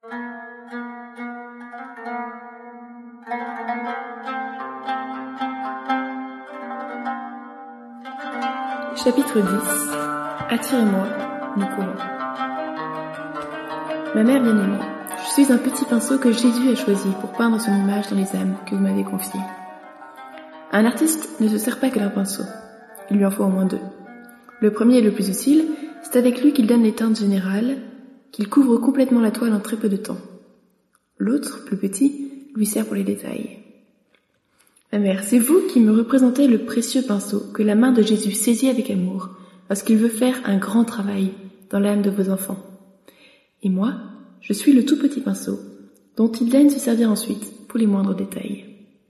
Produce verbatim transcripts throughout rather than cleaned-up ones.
Chapitre dix. Attirez-moi, nous courons. Ma mère bien-aimée, je suis un petit pinceau que Jésus a choisi pour peindre son image dans les âmes que vous m'avez confiées. Un artiste ne se sert pas que d'un pinceau, il lui en faut au moins deux. Le premier et le plus utile, c'est avec lui qu'il donne les teintes générales, qu'il couvre complètement la toile en très peu de temps. L'autre, plus petit, lui sert pour les détails. Ma mère, c'est vous qui me représentez le précieux pinceau que la main de Jésus saisit avec amour lorsqu'il veut faire un grand travail dans l'âme de vos enfants. Et moi, je suis le tout petit pinceau dont il daigne se servir ensuite pour les moindres détails.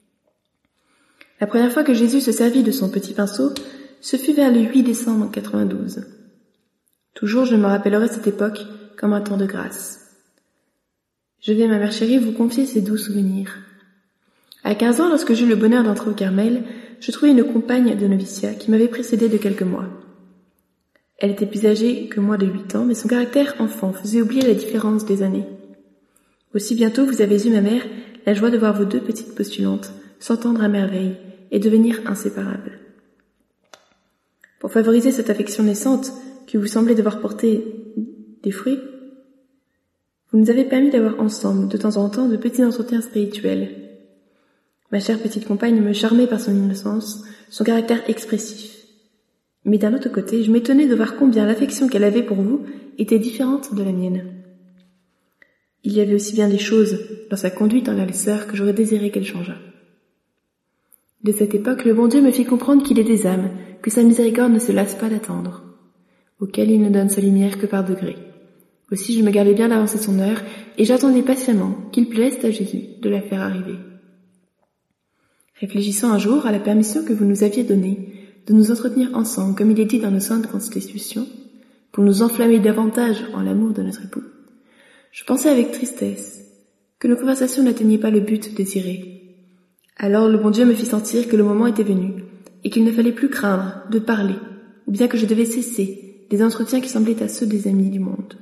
La première fois que Jésus se servit de son petit pinceau, ce fut vers le huit décembre quatre-vingt-douze. Toujours je me rappellerai cette époque comme un temps de grâce. Je vais, ma mère chérie, vous confier ces doux souvenirs. À quinze ans, lorsque j'eus le bonheur d'entrer au Carmel, je trouvai une compagne de noviciat qui m'avait précédée de quelques mois. Elle était plus âgée que moi de huit ans, mais son caractère enfant faisait oublier la différence des années. Aussi bientôt vous avez eu, ma mère, la joie de voir vos deux petites postulantes s'entendre à merveille et devenir inséparables. Pour favoriser cette affection naissante qui vous semblait devoir porter des fruits, vous nous avez permis d'avoir ensemble, de temps en temps, de petits entretiens spirituels. Ma chère petite compagne me charmait par son innocence, son caractère expressif. Mais d'un autre côté, je m'étonnais de voir combien l'affection qu'elle avait pour vous était différente de la mienne. Il y avait aussi bien des choses dans sa conduite envers les sœurs que j'aurais désiré qu'elle changeât. De cette époque, le bon Dieu me fit comprendre qu'il est des âmes, que sa miséricorde ne se lasse pas d'attendre, auxquelles il ne donne sa lumière que par degrés. Aussi je me gardais bien d'avancer son heure, et j'attendais patiemment qu'il plaise à Jésus de la faire arriver. Réfléchissant un jour à la permission que vous nous aviez donnée de nous entretenir ensemble, comme il est dit dans nos saintes constitutions, pour nous enflammer davantage en l'amour de notre époux, je pensais avec tristesse que nos conversations n'atteignaient pas le but désiré. Alors le bon Dieu me fit sentir que le moment était venu, et qu'il ne fallait plus craindre de parler, ou bien que je devais cesser des entretiens qui semblaient à ceux des amis du monde.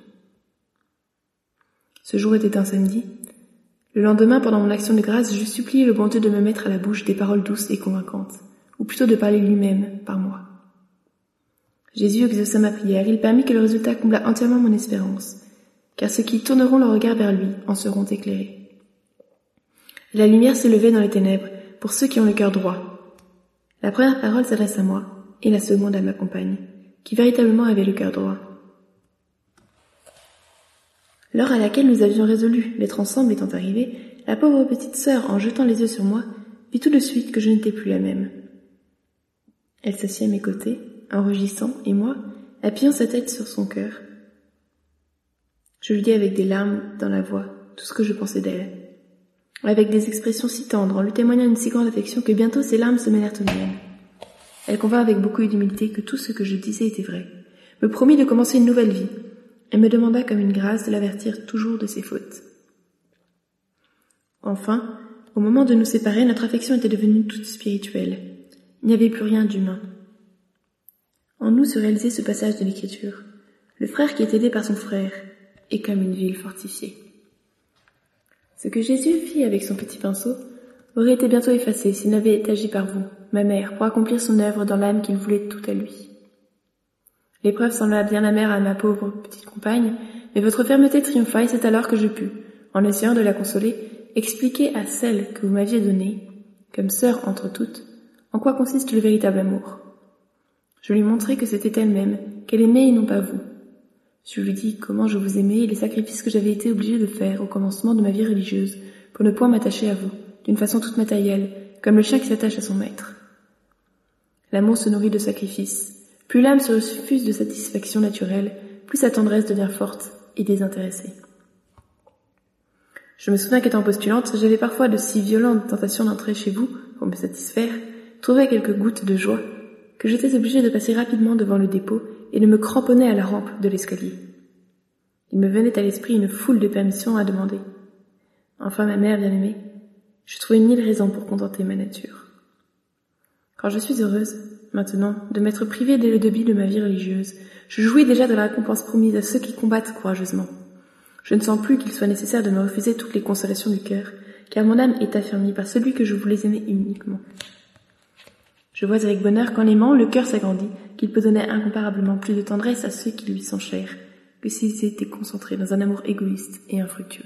Ce jour était un samedi. Le lendemain, pendant mon action de grâce, je suppliai le bon Dieu de me mettre à la bouche des paroles douces et convaincantes, ou plutôt de parler lui-même par moi. Jésus exauça ma prière, il permit que le résultat comblât entièrement mon espérance, car ceux qui tourneront leur regard vers lui en seront éclairés. La lumière s'élevait dans les ténèbres pour ceux qui ont le cœur droit. La première parole s'adresse à moi, et la seconde à ma compagne, qui véritablement avait le cœur droit. L'heure à laquelle nous avions résolu d'être ensemble étant arrivée, la pauvre petite sœur, en jetant les yeux sur moi, vit tout de suite que je n'étais plus la même. Elle s'assit à mes côtés, en rugissant, et moi, appuyant sa tête sur son cœur. Je lui dis avec des larmes dans la voix tout ce que je pensais d'elle, avec des expressions si tendres, en lui témoignant une si grande affection que bientôt ses larmes se mêlèrent aux miennes. Elle convint avec beaucoup d'humilité que tout ce que je disais était vrai, me promit de commencer une nouvelle vie, et me demanda comme une grâce de l'avertir toujours de ses fautes. Enfin, au moment de nous séparer, notre affection était devenue toute spirituelle. Il n'y avait plus rien d'humain. En nous se réalisait ce passage de l'Écriture. Le frère qui est aidé par son frère est comme une ville fortifiée. Ce que Jésus fit avec son petit pinceau aurait été bientôt effacé s'il n'avait agi par vous, ma mère, pour accomplir son œuvre dans l'âme qu'il voulait tout à lui. L'épreuve sembla bien amère à ma pauvre petite compagne, mais votre fermeté triompha et c'est alors que je pus, en essayant de la consoler, expliquer à celle que vous m'aviez donnée, comme sœur entre toutes, en quoi consiste le véritable amour. Je lui montrai que c'était elle-même, qu'elle aimait et non pas vous. Je lui dis comment je vous aimais et les sacrifices que j'avais été obligée de faire au commencement de ma vie religieuse pour ne point m'attacher à vous, d'une façon toute matérielle, comme le chien qui s'attache à son maître. L'amour se nourrit de sacrifices. Plus l'âme se refuse de satisfaction naturelle, plus sa tendresse devient forte et désintéressée. Je me souviens qu'étant postulante, j'avais parfois de si violentes tentations d'entrer chez vous pour me satisfaire, trouver quelques gouttes de joie, que j'étais obligée de passer rapidement devant le dépôt et de me cramponner à la rampe de l'escalier. Il me venait à l'esprit une foule de permissions à demander. Enfin, ma mère bien-aimée, je trouvais mille raisons pour contenter ma nature. Quand je suis heureuse, maintenant, de m'être privée dès le début de ma vie religieuse, je jouis déjà de la récompense promise à ceux qui combattent courageusement. Je ne sens plus qu'il soit nécessaire de me refuser toutes les consolations du cœur, car mon âme est affermie par celui que je voulais aimer uniquement. Je vois avec bonheur qu'en l'aimant, le cœur s'agrandit, qu'il peut donner incomparablement plus de tendresse à ceux qui lui sont chers, que s'ils étaient concentrés dans un amour égoïste et infructueux.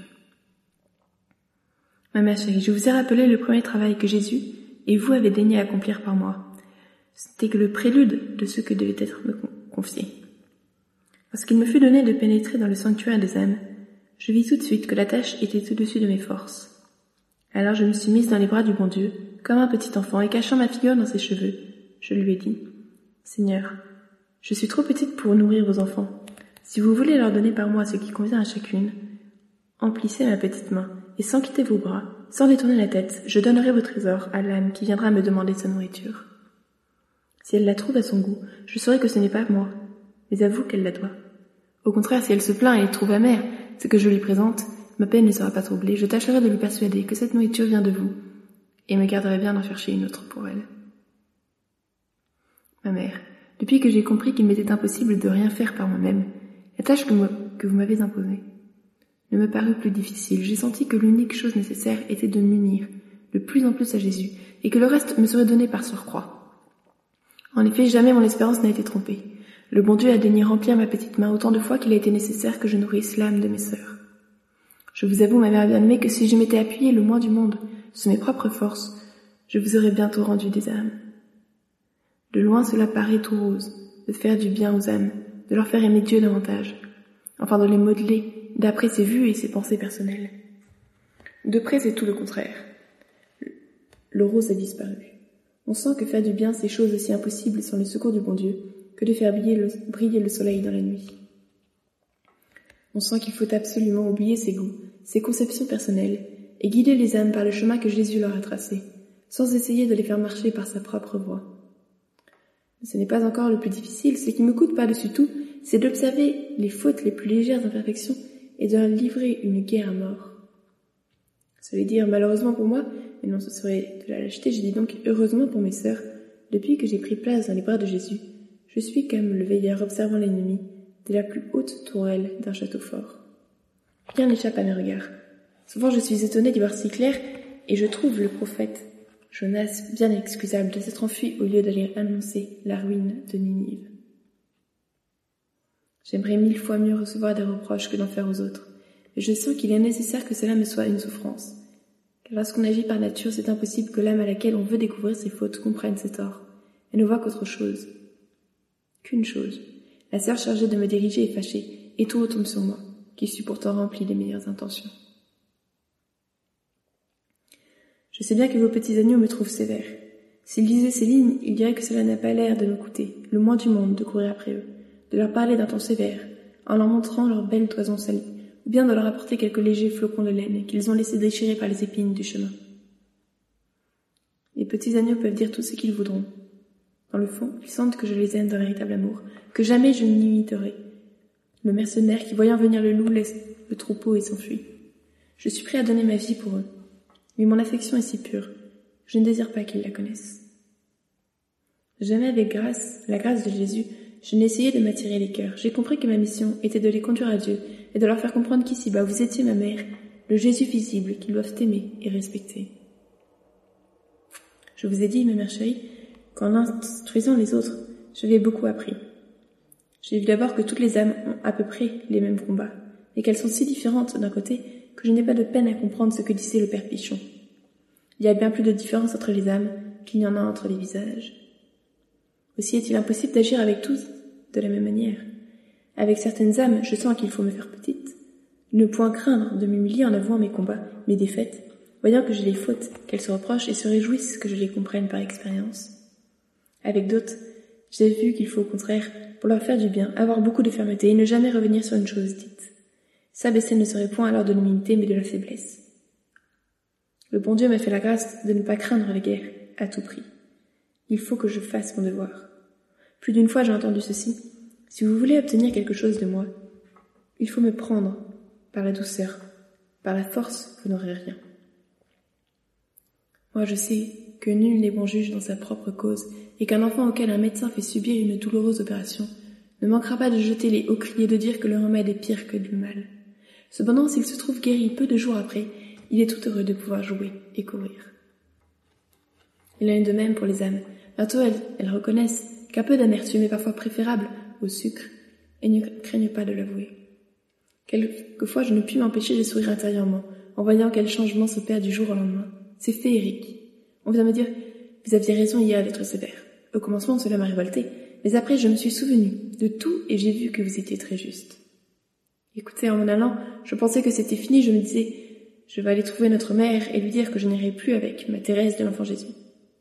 Ma mère chérie, je vous ai rappelé le premier travail que Jésus et vous avez daigné accomplir par moi. C'était que le prélude de ce que devait être me confié. Lorsqu'il me fut donné de pénétrer dans le sanctuaire des âmes, je vis tout de suite que la tâche était au-dessus de mes forces. Alors je me suis mise dans les bras du bon Dieu, comme un petit enfant, et cachant ma figure dans ses cheveux, je lui ai dit, « Seigneur, je suis trop petite pour nourrir vos enfants. Si vous voulez leur donner par moi ce qui convient à chacune, emplissez ma petite main, et sans quitter vos bras, sans détourner la tête, je donnerai vos trésors à l'âme qui viendra me demander sa nourriture. Si elle la trouve à son goût, je saurai que ce n'est pas moi, mais à vous qu'elle la doit. Au contraire, si elle se plaint et trouve amère ce que je lui présente, ma peine ne sera pas troublée, je tâcherai de lui persuader que cette nourriture vient de vous, et me garderai bien d'en chercher une autre pour elle. » Ma mère, depuis que j'ai compris qu'il m'était impossible de rien faire par moi-même, la tâche que, moi, que vous m'avez imposée ne me parut plus difficile. J'ai senti que l'unique chose nécessaire était de m'unir de plus en plus à Jésus, et que le reste me serait donné par surcroît. En effet, jamais mon espérance n'a été trompée. Le bon Dieu a daigné remplir ma petite main autant de fois qu'il a été nécessaire que je nourrisse l'âme de mes sœurs. Je vous avoue, ma mère bien-aimée, que si je m'étais appuyée le moins du monde sur mes propres forces, je vous aurais bientôt rendu des âmes. De loin cela paraît tout rose, de faire du bien aux âmes, de leur faire aimer Dieu davantage, enfin de les modeler d'après ses vues et ses pensées personnelles. De près, c'est tout le contraire. Le rose a disparu. On sent que faire du bien, c'est chose aussi impossible sans le secours du bon Dieu que de faire briller le, briller le soleil dans la nuit. On sent qu'il faut absolument oublier ses goûts, ses conceptions personnelles, et guider les âmes par le chemin que Jésus leur a tracé, sans essayer de les faire marcher par sa propre voie. Mais ce n'est pas encore le plus difficile, ce qui me coûte par-dessus tout, c'est d'observer les fautes les plus légères imperfections et de leur livrer une guerre à mort. Ça veut dire malheureusement pour moi, mais non, ce serait de la lâcheté, je dis donc heureusement pour mes sœurs, depuis que j'ai pris place dans les bras de Jésus, je suis comme le veilleur observant l'ennemi de la plus haute tourelle d'un château fort. Rien n'échappe à mes regards. Souvent je suis étonnée d'y voir si clair, et je trouve le prophète Jonas bien excusable de s'être enfui au lieu d'aller annoncer la ruine de Ninive. J'aimerais mille fois mieux recevoir des reproches que d'en faire aux autres, et je sens qu'il est nécessaire que cela me soit une souffrance. Car lorsqu'on agit par nature, c'est impossible que l'âme à laquelle on veut découvrir ses fautes comprenne ses torts, et ne voit qu'autre chose. Qu'une chose. La sœur chargée de me diriger est fâchée, et tout retombe sur moi, qui suis pourtant rempli des meilleures intentions. Je sais bien que vos petits agneaux me trouvent sévère. S'ils lisaient ces lignes, ils diraient que cela n'a pas l'air de me coûter, le moins du monde, de courir après eux, de leur parler d'un ton sévère, en leur montrant leurs belles toisons salies, ou bien de leur apporter quelques légers flocons de laine qu'ils ont laissés déchirer par les épines du chemin. Les petits agneaux peuvent dire tout ce qu'ils voudront. Dans le fond, ils sentent que je les aime d'un véritable amour, que jamais je n'imiterai. Le mercenaire qui, voyant venir le loup, laisse le troupeau et s'enfuit. Je suis prêt à donner ma vie pour eux. Mais mon affection est si pure, je ne désire pas qu'ils la connaissent. Jamais avec grâce, la grâce de Jésus, je n'ai essayé de m'attirer les cœurs. J'ai compris que ma mission était de les conduire à Dieu et de leur faire comprendre qu'ici-bas vous étiez ma mère, le Jésus visible qu'ils doivent aimer et respecter. Je vous ai dit, ma mère chérie, qu'en instruisant les autres, j'avais beaucoup appris. J'ai vu d'abord que toutes les âmes ont à peu près les mêmes combats, et qu'elles sont si différentes d'un côté que je n'ai pas de peine à comprendre ce que disait le père Pichon. Il y a bien plus de différence entre les âmes qu'il n'y en a entre les visages. Aussi est-il impossible d'agir avec tous de la même manière. Avec certaines âmes, je sens qu'il faut me faire petite, ne point craindre de m'humilier en avouant mes combats, mes défaites, voyant que j'ai des fautes, qu'elles se reprochent et se réjouissent que je les comprenne par expérience. Avec d'autres, j'ai vu qu'il faut au contraire, pour leur faire du bien, avoir beaucoup de fermeté et ne jamais revenir sur une chose dite. S'abaisser ne serait point alors de l'humilité mais de la faiblesse. Le bon Dieu m'a fait la grâce de ne pas craindre la guerre à tout prix. Il faut que je fasse mon devoir. Plus d'une fois j'ai entendu ceci. Si vous voulez obtenir quelque chose de moi, il faut me prendre par la douceur. Par la force, vous n'aurez rien. Moi je sais que nul n'est bon juge dans sa propre cause et qu'un enfant auquel un médecin fait subir une douloureuse opération ne manquera pas de jeter les hauts cris et de dire que le remède est pire que le mal. Cependant, s'il se trouve guéri peu de jours après, il est tout heureux de pouvoir jouer et courir. Il en est de même pour les âmes. Bientôt, elles, elles reconnaissent qu'un peu d'amertume est parfois préférable au sucre et ne craignent pas de l'avouer. Quelquefois, je ne puis m'empêcher de sourire intérieurement en voyant quel changement s'opère du jour au lendemain. C'est féerique. On vient me dire « Vous aviez raison hier d'être sévère ». Au commencement, cela m'a révolté, mais après, je me suis souvenu de tout et j'ai vu que vous étiez très juste. Écoutez, en m'en allant, je pensais que c'était fini, je me disais « Je vais aller trouver notre mère et lui dire que je n'irai plus avec ma Thérèse de l'Enfant Jésus ».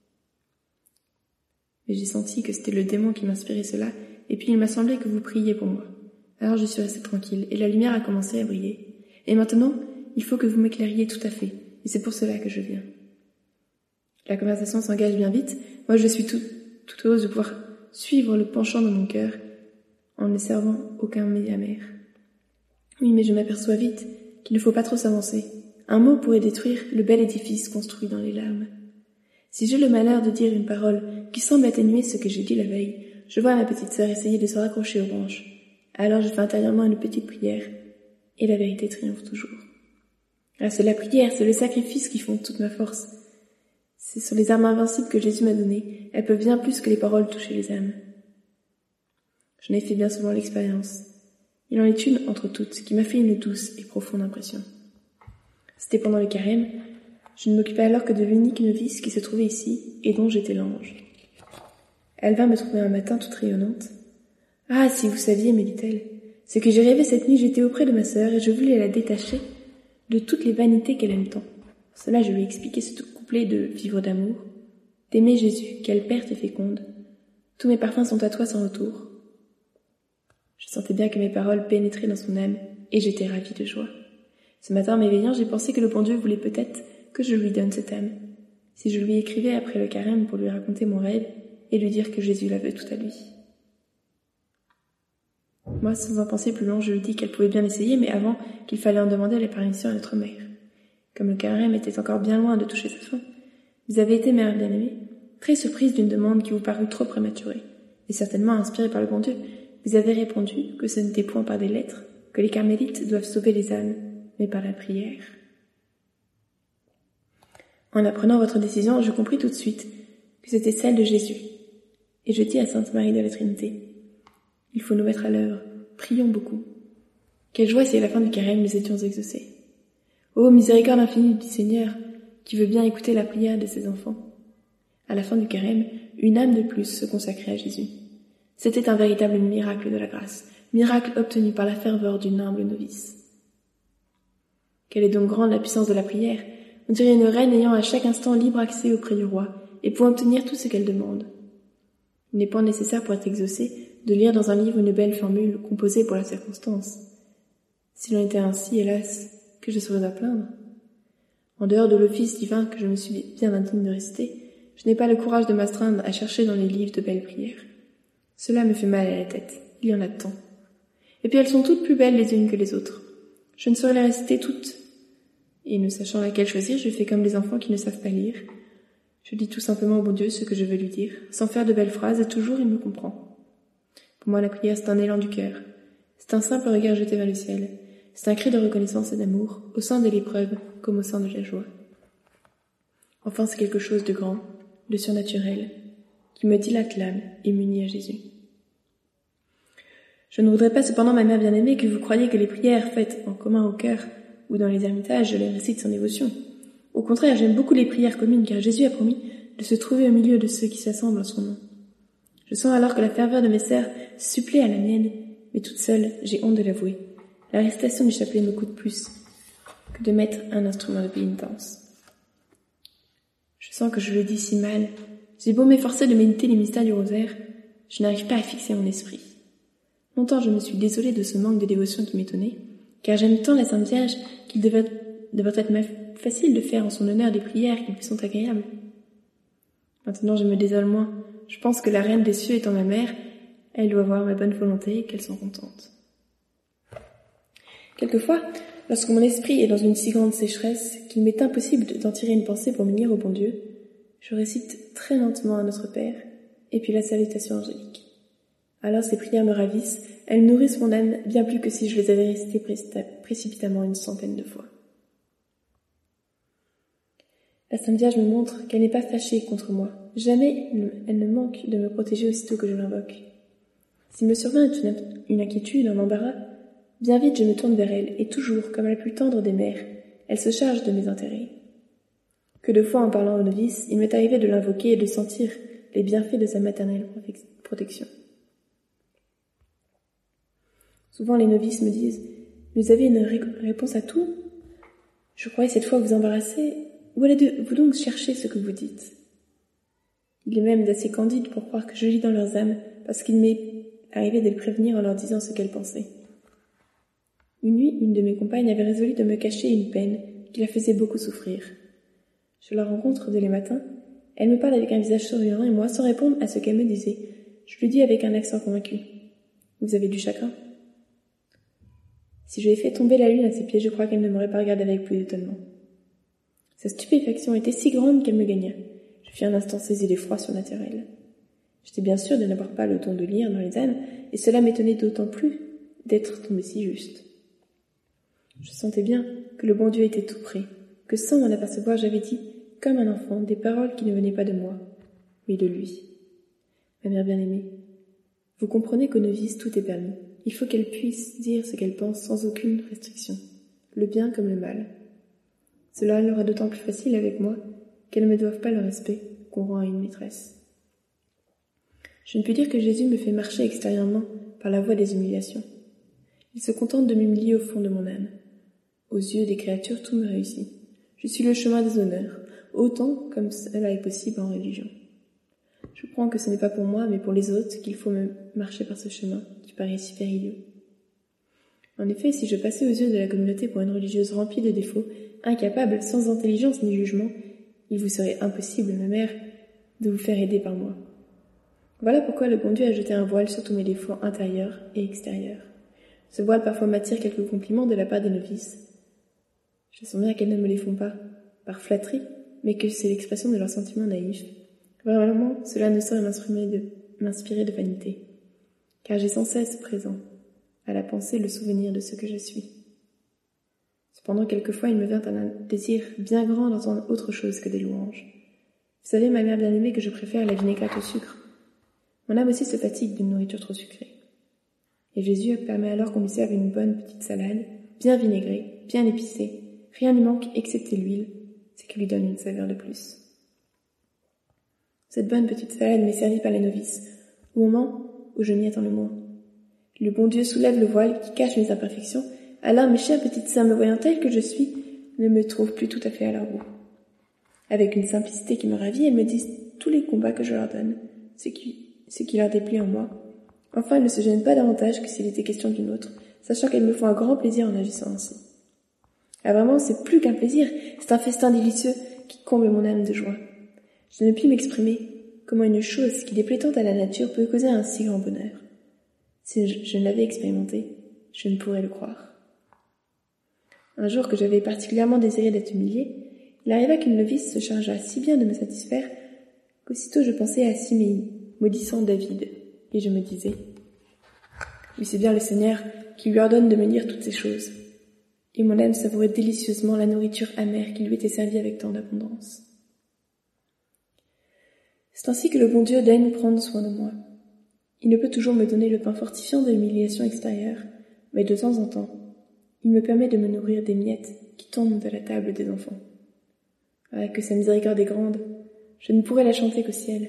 Mais j'ai senti que c'était le démon qui m'inspirait cela, et puis il m'a semblé que vous priiez pour moi. Alors je suis restée tranquille, et la lumière a commencé à briller. Et maintenant, il faut que vous m'éclairiez tout à fait, et c'est pour cela que je viens. La conversation s'engage bien vite, moi je suis tout, tout heureuse de pouvoir suivre le penchant de mon cœur, en ne servant aucun mets amer. Oui, mais je m'aperçois vite qu'il ne faut pas trop s'avancer. Un mot pourrait détruire le bel édifice construit dans les larmes. Si j'ai le malheur de dire une parole qui semble atténuer ce que j'ai dit la veille, je vois ma petite sœur essayer de se raccrocher aux branches. Alors je fais intérieurement une petite prière, et la vérité triomphe toujours. Ah, c'est la prière, c'est le sacrifice qui font toute ma force. C'est sur les armes invincibles que Jésus m'a données, elles peuvent bien plus que les paroles toucher les âmes. J'en ai fait bien souvent l'expérience. Il en est une entre toutes qui m'a fait une douce et profonde impression. C'était pendant le carême. Je ne m'occupais alors que de l'unique novice qui se trouvait ici et dont j'étais l'ange. Elle vint me trouver un matin toute rayonnante. « Ah, si vous saviez, me dit-elle, ce que j'ai rêvé cette nuit, j'étais auprès de ma sœur et je voulais la détacher de toutes les vanités qu'elle aime tant. Pour cela, je lui ai expliqué ce couplet de vivre d'amour, d'aimer Jésus, quelle perte féconde. Tous mes parfums sont à toi sans retour. » Je sentais bien que mes paroles pénétraient dans son âme et j'étais ravie de joie. Ce matin, en m'éveillant, j'ai pensé que le bon Dieu voulait peut-être que je lui donne cette âme. Si je lui écrivais après le carême pour lui raconter mon rêve et lui dire que Jésus la veut tout à lui. Moi, sans en penser plus long, je lui dis qu'elle pouvait bien essayer, mais avant qu'il fallait en demander la permission à notre mère. Comme le carême était encore bien loin de toucher sa fin, vous avez été, mère bien-aimée, très surprise d'une demande qui vous parut trop prématurée, et certainement inspirée par le bon Dieu. Vous avez répondu que ce n'était point par des lettres que les carmélites doivent sauver les âmes, mais par la prière. En apprenant votre décision, je compris tout de suite que c'était celle de Jésus. Et je dis à Sainte Marie de la Trinité, il faut nous mettre à l'œuvre, prions beaucoup. Quelle joie si à la fin du carême nous étions exaucés. Ô miséricorde infinie du Seigneur, qui veut bien écouter la prière de ses enfants. À la fin du carême, une âme de plus se consacrait à Jésus. C'était un véritable miracle de la grâce, miracle obtenu par la ferveur d'une humble novice. Quelle est donc grande la puissance de la prière? On dirait une reine ayant à chaque instant libre accès auprès du roi et pouvant obtenir tout ce qu'elle demande. Il n'est pas nécessaire pour être exaucé de lire dans un livre une belle formule composée pour la circonstance. S'il en était ainsi, hélas, que je serais à plaindre. En dehors de l'office divin que je me suis bien indigne de réciter, je n'ai pas le courage de m'astreindre à chercher dans les livres de belles prières. Cela me fait mal à la tête, il y en a tant. Et puis elles sont toutes plus belles les unes que les autres. Je ne saurais les réciter toutes. Et ne sachant laquelle choisir, je fais comme les enfants qui ne savent pas lire. Je dis tout simplement au bon Dieu ce que je veux lui dire, sans faire de belles phrases, et toujours il me comprend. Pour moi, la prière, c'est un élan du cœur. C'est un simple regard jeté vers le ciel. C'est un cri de reconnaissance et d'amour, au sein de l'épreuve comme au sein de la joie. Enfin, c'est quelque chose de grand, de surnaturel, qui me dilate l'âme et m'unit à Jésus. Je ne voudrais pas cependant, ma mère bien-aimée, que vous croyiez que les prières faites en commun au cœur ou dans les ermitages, je les récite sans dévotion. Au contraire, j'aime beaucoup les prières communes, car Jésus a promis de se trouver au milieu de ceux qui s'assemblent en son nom. Je sens alors que la ferveur de mes sœurs supplée à la mienne, mais toute seule, j'ai honte de l'avouer. La récitation du chapelet me coûte plus que de mettre un instrument de pénitence. Je sens que je le dis si mal. J'ai beau m'efforcer de méditer les mystères du rosaire, je n'arrive pas à fixer mon esprit. Longtemps, je me suis désolée de ce manque de dévotion qui m'étonnait, car j'aime tant la Sainte Vierge qu'il devrait, devrait être facile de faire en son honneur des prières qui lui sont agréables. Maintenant, je me désole moins. Je pense que la Reine des cieux étant ma mère, elle doit voir ma bonne volonté et qu'elle s'en contente. Quelquefois, lorsque mon esprit est dans une si grande sécheresse qu'il m'est impossible d'en tirer une pensée pour m'unir au bon Dieu, je récite très lentement à notre Père et puis la salutation angélique. Alors ces prières me ravissent, elles nourrissent mon âme bien plus que si je les avais récitées précipitamment une centaine de fois. La Sainte Vierge me montre qu'elle n'est pas fâchée contre moi. Jamais elle ne manque de me protéger aussitôt que je l'invoque. S'il me survient une, une inquiétude, un embarras, bien vite je me tourne vers elle, et toujours, comme la plus tendre des mères, elle se charge de mes intérêts. Que de fois, en parlant aux novices, il m'est arrivé de l'invoquer et de sentir les bienfaits de sa maternelle protection. Souvent, les novices me disent « Vous avez une ré- réponse à tout ? Je croyais cette fois vous embarrasser. Où allez-vous donc chercher ce que vous dites ?» Il est même d'assez candide pour croire que je lis dans leurs âmes, parce qu'il m'est arrivé de les prévenir en leur disant ce qu'elles pensaient. Une nuit, une de mes compagnes avait résolu de me cacher une peine qui la faisait beaucoup souffrir. Je la rencontre dès les matins. Elle me parle avec un visage souriant et moi, sans répondre à ce qu'elle me disait, je lui dis avec un accent convaincu. « Vous avez du chagrin ?» Si je lui ai fait tomber la lune à ses pieds, je crois qu'elle ne m'aurait pas regardé avec plus d'étonnement. Sa stupéfaction était si grande qu'elle me gagna. Je fus un instant saisi d'effroi surnaturel. J'étais bien sûre de n'avoir pas le don de lire dans les âmes, et cela m'étonnait d'autant plus d'être tombé si juste. Je sentais bien que le bon Dieu était tout près, que sans m'en apercevoir, j'avais dit, comme un enfant, des paroles qui ne venaient pas de moi, mais de lui. Ma mère bien-aimée, vous comprenez qu'aux novices tout est permis. Il faut qu'elle puisse dire ce qu'elle pense sans aucune restriction, le bien comme le mal. Cela leur est d'autant plus facile avec moi qu'elles ne me doivent pas le respect qu'on rend à une maîtresse. Je ne puis dire que Jésus me fait marcher extérieurement par la voie des humiliations. Il se contente de m'humilier au fond de mon âme. Aux yeux des créatures, tout me réussit. Je suis le chemin des honneurs, autant comme cela est possible en religion. Je comprends que ce n'est pas pour moi, mais pour les autres, qu'il faut me marcher par ce chemin qui paraît si périlleux. En effet, si je passais aux yeux de la communauté pour une religieuse remplie de défauts, incapable, sans intelligence ni jugement, il vous serait impossible, ma mère, de vous faire aider par moi. Voilà pourquoi le bon Dieu a jeté un voile sur tous mes défauts intérieurs et extérieurs. Ce voile parfois m'attire quelques compliments de la part des novices. Je sens bien qu'elles ne me les font pas par flatterie, mais que c'est l'expression de leurs sentiments naïfs. Vraiment, cela ne saurait m'inspirer de, m'inspirer de vanité, car j'ai sans cesse présent, à la pensée, le souvenir de ce que je suis. Cependant, quelquefois, il me vient un désir bien grand d'entendre autre chose que des louanges. Vous savez, ma mère bien-aimée, que je préfère la vinaigrette au sucre. Mon âme aussi se fatigue d'une nourriture trop sucrée. Et Jésus permet alors qu'on lui serve une bonne petite salade, bien vinaigrée, bien épicée. Rien n'y manque excepté l'huile, c'est qui lui donne une saveur de plus. Cette bonne petite salade m'est servie par les novices, au moment où je m'y attends le moins. Le bon Dieu soulève le voile qui cache mes imperfections, alors mes chères petites sœurs me voyant telle que je suis, ne me trouvent plus tout à fait à leur goût. Avec une simplicité qui me ravit, elles me disent tous les combats que je leur donne, ce qui, ce qui leur déplaît en moi. Enfin, elles ne se gênent pas davantage que s'il était question d'une autre, sachant qu'elles me font un grand plaisir en agissant ainsi. Ah vraiment, c'est plus qu'un plaisir, c'est un festin délicieux qui comble mon âme de joie. Je ne puis m'exprimer comment une chose qui déplaît tant à la nature peut causer un si grand bonheur. Si je, je ne l'avais expérimenté, je ne pourrais le croire. Un jour que j'avais particulièrement désiré d'être humiliée, il arriva qu'une novice se chargea si bien de me satisfaire qu'aussitôt je pensais à Siméi, maudissant David, et je me disais « Oui, c'est bien le Seigneur qui lui ordonne de me dire toutes ces choses. » Et mon âme savourait délicieusement la nourriture amère qui lui était servie avec tant d'abondance. C'est ainsi que le bon Dieu daigne prendre soin de moi. Il ne peut toujours me donner le pain fortifiant de l'humiliation extérieure, mais de temps en temps, il me permet de me nourrir des miettes qui tombent de la table des enfants. Ah, que sa miséricorde est grande, je ne pourrais la chanter qu'au ciel.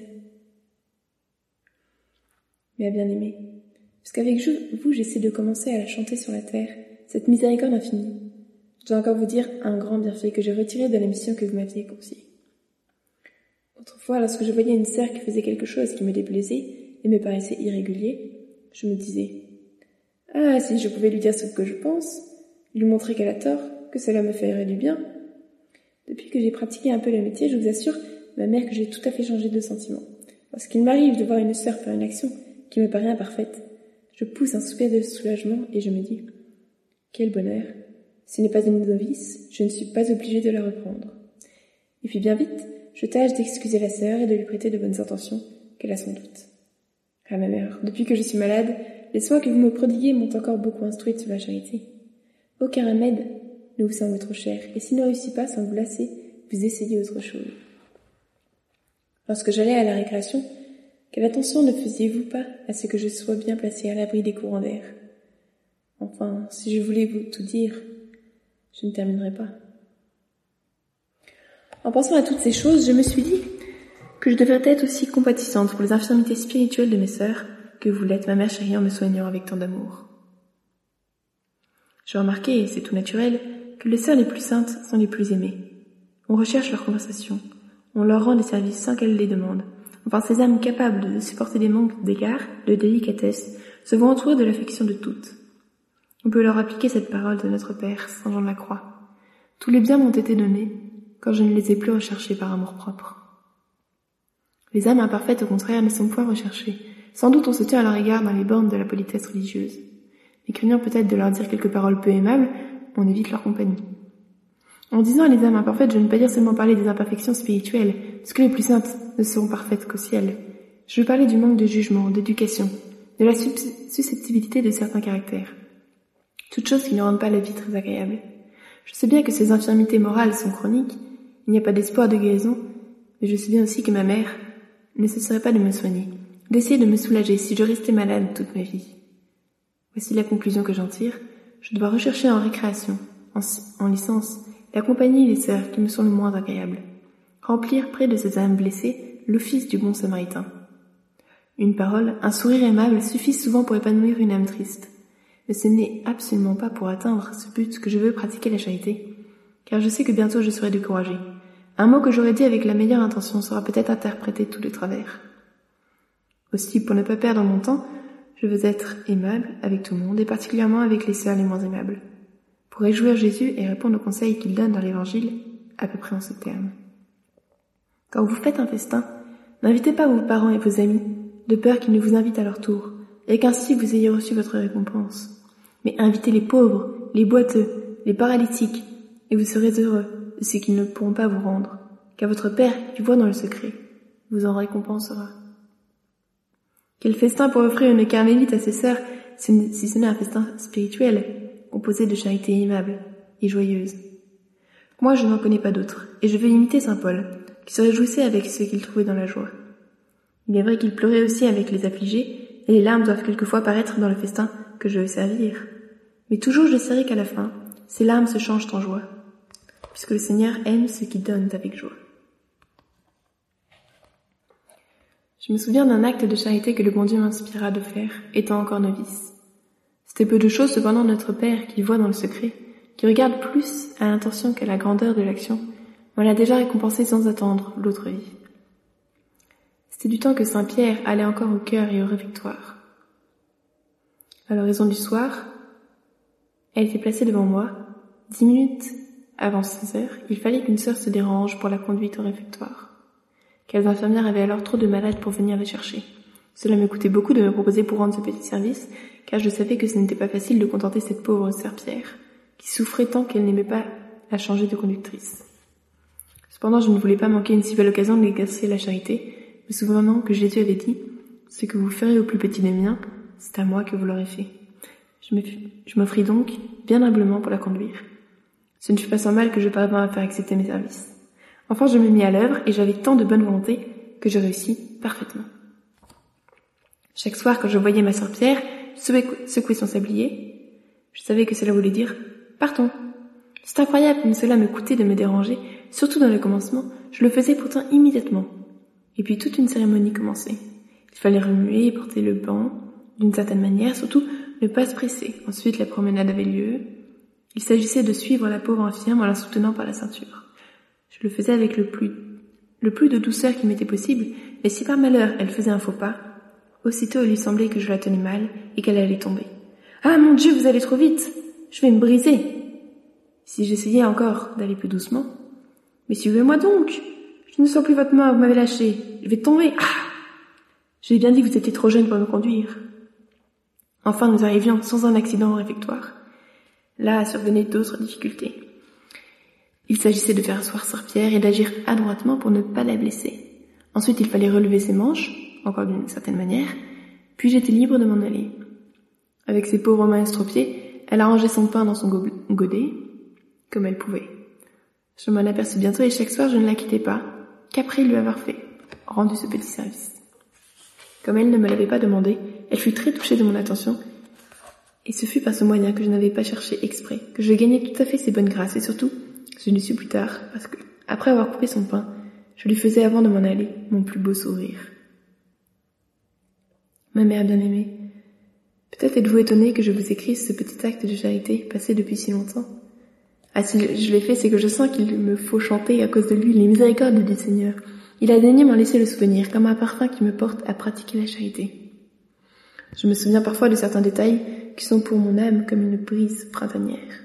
Mais à bien-aimé, puisqu'avec vous, j'essaie de commencer à la chanter sur la terre, cette miséricorde infinie, je dois encore vous dire un grand bienfait que j'ai retiré de la mission que vous m'aviez confiée. Autrefois, lorsque je voyais une sœur qui faisait quelque chose qui me déplaisait et me paraissait irrégulier, je me disais « Ah, si je pouvais lui dire ce que je pense, lui montrer qu'elle a tort, que cela me ferait du bien. » Depuis que j'ai pratiqué un peu le métier, je vous assure, ma mère, que j'ai tout à fait changé de sentiment. Lorsqu'il m'arrive de voir une sœur faire une action qui me paraît imparfaite, je pousse un soupir de soulagement et je me dis « Quel bonheur! Ce n'est pas une novice, je ne suis pas obligée de la reprendre. » Et puis bien vite, je tâche d'excuser la sœur et de lui prêter de bonnes intentions qu'elle a sans doute. Ah ma mère, depuis que je suis malade, les soins que vous me prodiguez m'ont encore beaucoup instruite sur la charité. Aucun remède ne vous semble trop cher, et s'il ne réussit pas sans vous lasser, vous essayez autre chose. Lorsque j'allais à la récréation, quelle attention ne faisiez-vous pas à ce que je sois bien placée à l'abri des courants d'air? Enfin, si je voulais vous tout dire, je ne terminerais pas. En pensant à toutes ces choses, je me suis dit que je devrais être aussi compatissante pour les infirmités spirituelles de mes sœurs que vous l'êtes, ma mère chérie, en me soignant avec tant d'amour. J'ai remarqué, et c'est tout naturel, que les sœurs les plus saintes sont les plus aimées. On recherche leur conversation, on leur rend des services sans qu'elles les demandent. Enfin, ces âmes capables de supporter des manques d'égard, de délicatesse, se voient entourées de l'affection de toutes. On peut leur appliquer cette parole de notre Père, Saint Jean de la Croix. Tous les biens m'ont été donnés, quand je ne les ai plus recherchés par amour-propre. Les âmes imparfaites, au contraire, ne sont point recherchées. Sans doute on se tient à leur égard dans les bornes de la politesse religieuse. Mais craignant peut-être de leur dire quelques paroles peu aimables, on évite leur compagnie. En disant les âmes imparfaites, je ne veux pas dire seulement parler des imperfections spirituelles, parce que les plus saintes ne seront parfaites qu'au ciel. Je veux parler du manque de jugement, d'éducation, de la susceptibilité de certains caractères. Toutes choses qui ne rendent pas la vie très agréable. Je sais bien que ces infirmités morales sont chroniques, il n'y a pas d'espoir de guérison, mais je sais bien aussi que ma mère ne cesserait pas de me soigner, d'essayer de me soulager si je restais malade toute ma vie. Voici la conclusion que j'en tire. Je dois rechercher en récréation, en, en licence, et accompagner les sœurs qui me sont le moins agréables. Remplir près de ces âmes blessées l'office du bon samaritain. Une parole, un sourire aimable suffisent souvent pour épanouir une âme triste. Mais ce n'est absolument pas pour atteindre ce but que je veux pratiquer la charité, car je sais que bientôt je serai découragée. Un mot que j'aurais dit avec la meilleure intention sera peut-être interprété tout de travers. Aussi, pour ne pas perdre mon temps, je veux être aimable avec tout le monde, et particulièrement avec les sœurs les moins aimables, pour réjouir Jésus et répondre aux conseils qu'il donne dans l'Évangile, à peu près en ces termes. Quand vous faites un festin, n'invitez pas vos parents et vos amis, de peur qu'ils ne vous invitent à leur tour, et qu'ainsi vous ayez reçu votre récompense. Mais invitez les pauvres, les boiteux, les paralytiques, et vous serez heureux de ce qu'ils ne pourront pas vous rendre, car votre Père, qui voit dans le secret, vous en récompensera. Quel festin pour offrir une carmélite à ses sœurs, si ce n'est un festin spirituel, composé de charité aimable et joyeuse. Moi, je n'en connais pas d'autre, et je veux imiter saint Paul, qui se réjouissait avec ce qu'il trouvait dans la joie. Il est vrai qu'il pleurait aussi avec les affligés, et les larmes doivent quelquefois paraître dans le festin que je veux servir. Mais toujours je saurai qu'à la fin, ces larmes se changent en joie, puisque le Seigneur aime ceux qui donnent avec joie. Je me souviens d'un acte de charité que le bon Dieu m'inspira de faire, étant encore novice. C'était peu de choses, cependant notre Père, qui voit dans le secret, qui regarde plus à l'intention qu'à la grandeur de l'action, m'en l'a déjà récompensé sans attendre l'autre vie. C'était du temps que saint Pierre allait encore au chœur et au réfectoire. À l'horizon du soir, elle était placée devant moi. Dix minutes avant seize heures, il fallait qu'une sœur se dérange pour la conduite au réfectoire. Quelles infirmières avaient alors trop de malades pour venir les chercher. Cela me coûtait beaucoup de me proposer pour rendre ce petit service, car je savais que ce n'était pas facile de contenter cette pauvre sœur Pierre, qui souffrait tant qu'elle n'aimait pas à changer de conductrice. Cependant, je ne voulais pas manquer une si belle occasion d'exercer la charité, me souvenant que Jésus avait dit « Ce que vous ferez au plus petit des miens, c'est à moi que vous l'aurez fait. » Je m'offris donc, bien humblement, pour la conduire. Ce ne fut pas sans mal que je parvins à faire accepter mes services. Enfin, je me mis à l'œuvre et j'avais tant de bonne volonté que je réussis parfaitement. Chaque soir, quand je voyais ma sœur Pierre secouer son sablier, je savais que cela voulait dire « Partons !» C'est incroyable comme cela me coûtait de me déranger, surtout dans le commencement, je le faisais pourtant immédiatement. Et puis toute une cérémonie commençait. Il fallait remuer et porter le banc, d'une certaine manière, surtout ne pas se presser. Ensuite, la promenade avait lieu. Il s'agissait de suivre la pauvre infirme en la soutenant par la ceinture. Je le faisais avec le plus, le plus de douceur qui m'était possible, mais si par malheur elle faisait un faux pas, aussitôt il lui semblait que je la tenais mal et qu'elle allait tomber. « Ah, mon Dieu, vous allez trop vite! Je vais me briser !» Si j'essayais encore d'aller plus doucement, « Mais suivez-moi donc! Je ne sens plus votre main, vous m'avez lâché. Je vais tomber! Ah ! J'ai bien dit que vous étiez trop jeune pour me conduire. » Enfin, nous arrivions sans un accident au réfectoire. Là survenaient d'autres difficultés. Il s'agissait de faire asseoir sœur Pierre et d'agir adroitement pour ne pas la blesser. Ensuite, il fallait relever ses manches, encore d'une certaine manière, Puis j'étais libre de m'en aller. Avec ses pauvres mains estropiées, elle arrangeait son pain dans son godet, comme elle pouvait. Je m'en aperçus bientôt et chaque soir je ne la quittais pas, qu'après lui avoir fait, rendu ce petit service. Comme elle ne me l'avait pas demandé, elle fut très touchée de mon attention, et ce fut par ce moyen que je n'avais pas cherché exprès, que je gagnai tout à fait ses bonnes grâces, et surtout, je l'ai su plus tard, parce que, après avoir coupé son pain, je lui faisais avant de m'en aller mon plus beau sourire. Ma mère bien-aimée, peut-être êtes-vous étonnée que je vous écrive ce petit acte de charité passé depuis si longtemps. Ah, si je l'ai fait, c'est que je sens qu'il me faut chanter à cause de lui les miséricordes du Seigneur. Il a daigné m'en laisser le souvenir, comme un parfum qui me porte à pratiquer la charité. Je me souviens parfois de certains détails qui sont pour mon âme comme une brise printanière.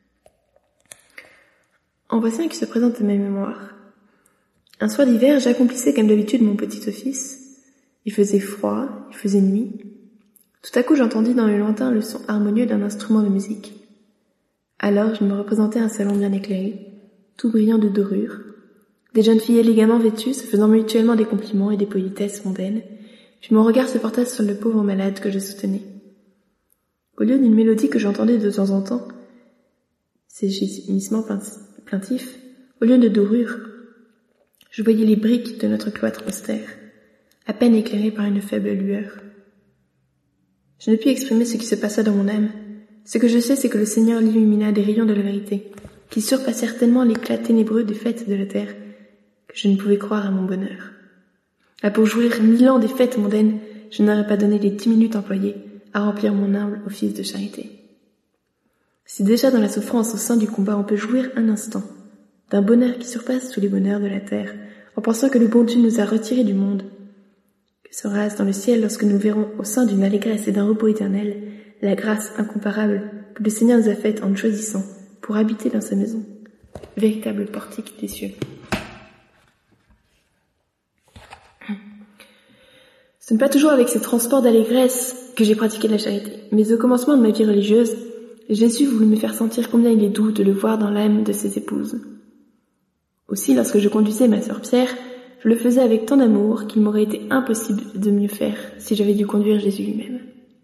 En voici un qui se présente à ma mémoire. Un soir d'hiver, j'accomplissais comme d'habitude mon petit office. Il faisait froid, il faisait nuit. Tout à coup, j'entendis dans le lointain le son harmonieux d'un instrument de musique. Alors, je me représentais un salon bien éclairé, tout brillant de dorures, des jeunes filles élégamment vêtues se faisant mutuellement des compliments et des politesses mondaines, puis mon regard se porta sur le pauvre malade que je soutenais. Au lieu d'une mélodie que j'entendais de temps en temps, ces gémissements plaintifs, au lieu de dorures, je voyais les briques de notre cloître austère, à peine éclairées par une faible lueur. Je ne puis exprimer ce qui se passa dans mon âme. Ce que je sais, c'est que le Seigneur l'illumina des rayons de la vérité, qui surpassèrent tellement l'éclat ténébreux des fêtes de la terre, que je ne pouvais croire à mon bonheur. Ah, pour jouir mille ans des fêtes mondaines, je n'aurais pas donné les dix minutes employées à remplir mon humble office de charité. Si déjà dans la souffrance au sein du combat on peut jouir un instant, d'un bonheur qui surpasse tous les bonheurs de la terre, en pensant que le bon Dieu nous a retirés du monde, que sera-ce dans le ciel lorsque nous verrons au sein d'une allégresse et d'un repos éternel la grâce incomparable que le Seigneur nous a faite en nous choisissant pour habiter dans sa maison, véritable portique des cieux. Ce n'est pas toujours avec ces transports d'allégresse que j'ai pratiqué la charité, mais au commencement de ma vie religieuse, Jésus voulut me faire sentir combien il est doux de le voir dans l'âme de ses épouses. Aussi, lorsque je conduisais ma sœur Pierre, je le faisais avec tant d'amour qu'il m'aurait été impossible de mieux faire si j'avais dû conduire Jésus lui-même.